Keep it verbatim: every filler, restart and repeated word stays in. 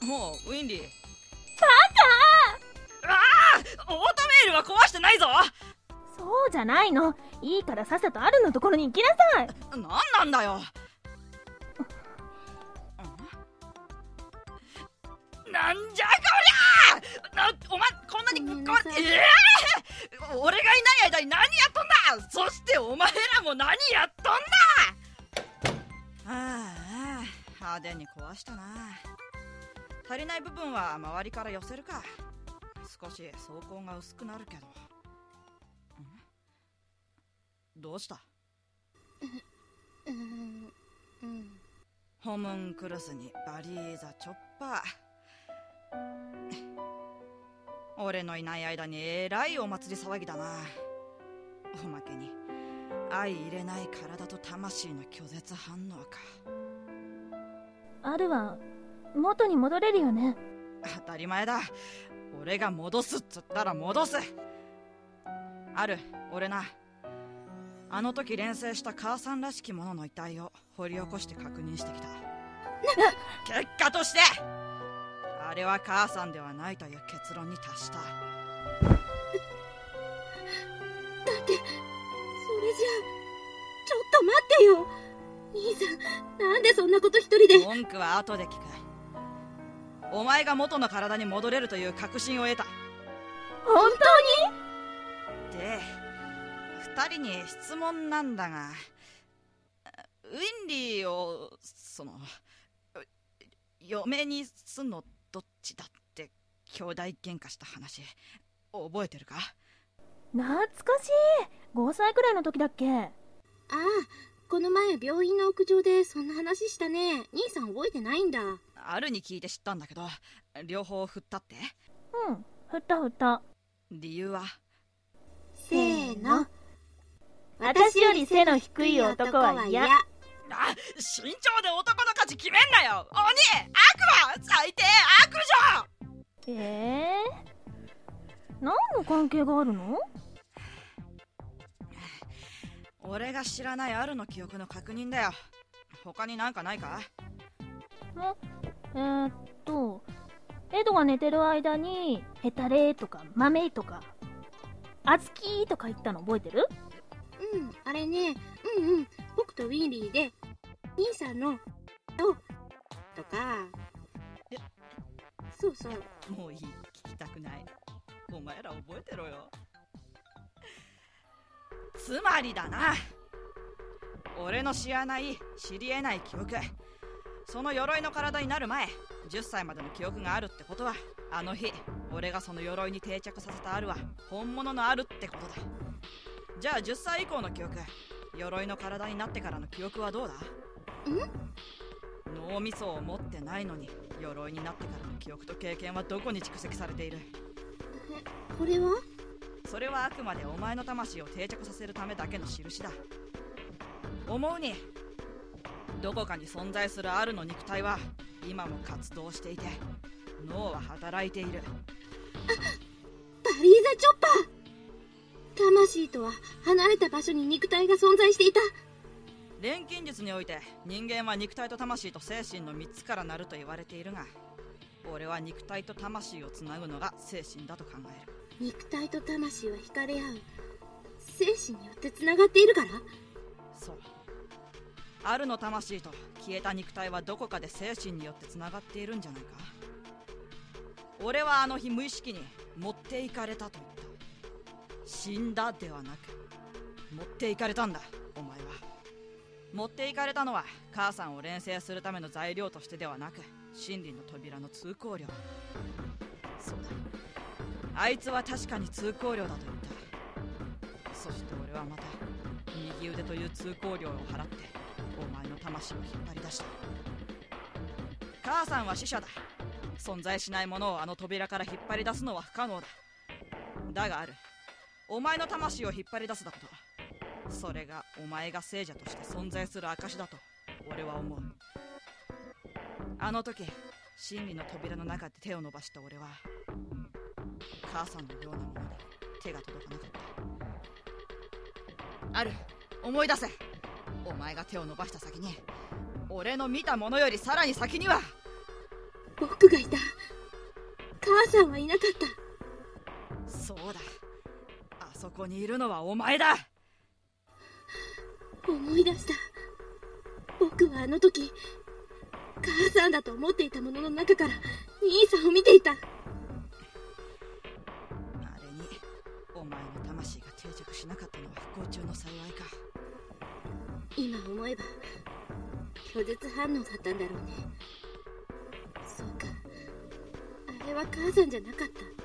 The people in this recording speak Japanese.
もうウィンリー。 バカ。ああ、オートメールは壊してないぞ。 そうじゃないの。いいからさっさとアルのところに行きなさい。 なんなんだよ。なんじゃこりゃ。な、お前こんなにこえー、俺がいない間に何やっとんだ。そしてお前らも何やっとんだ。ああ、派手に壊したな。足りない部分は周りから寄せるか。少し装甲が薄くなるけど。どうした？ う、うんうん、 ホムンクルスにバリーザチョッパー。俺のいない間にえらいお祭り騒ぎだな。おまけに相入れない体と魂の拒絶反応か。 アルは元に戻れるよね。 当たり前だ。俺が戻すっつったら戻す。アル、俺な、あの時連成した母さんらしき者の遺体を掘り起こして確認してきた。結果としてあれは母さんではないという結論に達した。だってそれじゃ、ちょっと待ってよ兄さん。なんでそんなこと一人で。 文句は後で聞く。お前が元の体に戻れるという確信を得た。 本当に？ で、二人に質問なんだが、ウィンリーをその嫁にすんのどっちだって兄弟喧嘩した話覚えてるか？ 懐かしい。ごさいくらいの時だっけ？ ああ、この前病院の屋上でそんな話したね。兄さん覚えてないんだ。 あるに聞いて知ったんだけど、両方振ったって？ うん、振った振った。 理由は？ せーの。 私より背の低い男は嫌。 あ、身長で男の価値決めんなよ。鬼、悪魔、最低、悪女。 えー、何の関係があるの？ 俺が知らないあるの記憶の確認だよ。他になんかないか？ えー、っとエドが寝てる間にヘタレとか豆とかあずきとか言ったの覚えてる？ うん、あれね、うんうん、僕とウィンリーで兄さんのととか。 え、 そうそう。 もういい、聞きたくない。お前ら覚えてろよ。つまりだな、俺の知らない知り得ない記憶、その鎧の体になる前じゅっさいまでの記憶があるってことは、あの日俺がその鎧に定着させたあるは本物のあるってことだ。じゃあじゅっさい以降の記憶、鎧の体になってからの記憶はどうだ？脳みそを持ってないのに鎧になってからの記憶と経験はどこに蓄積されている？ え、これは？ それはあくまでお前の魂を定着させるためだけの印だ。思うにどこかに存在するあるの肉体は今も活動していて、脳は働いている。 あ、バリーザチョッパー。魂とは離れた場所に肉体が存在していた。 錬金術において人間は肉体と魂と精神のみっつからなると言われているが、俺は肉体と魂をつなぐのが精神だと考える。 肉体と魂は惹かれ合う、精神によってつながっているから？ そう、あるの魂と消えた肉体はどこかで精神によってつながっているんじゃないか。俺はあの日無意識に持っていかれたと言った。死んだではなく持っていかれたんだ。お前は持っていかれたのは母さんを錬成するための材料としてではなく、真理の扉の通行料。そうだ、あいつは確かに通行料だと言った。そして俺はまた右腕という通行料を払ってお前の魂を引っ張り出した。母さんは死者だ。存在しないものをあの扉から引っ張り出すのは不可能だ。だがある、お前の魂を引っ張り出すだこと、それがお前が聖者として存在する証だと俺は思う。あの時真理の扉の中で手を伸ばした俺は母さんのようなものに手が届かなかった。ある、思い出せ。お前が手を伸ばした先に、俺の見たものよりさらに先には僕がいた。母さんはいなかった。 そうだ、あそこにいるのはお前だ。 思い出した。僕はあの時母さんだと思っていたものの中から兄さんを見ていた。 あれにお前の魂が定着しなかったのは不幸中の幸いか。 今思えば拒絶反応だったんだろうね。そうか、あれは母さんじゃなかった。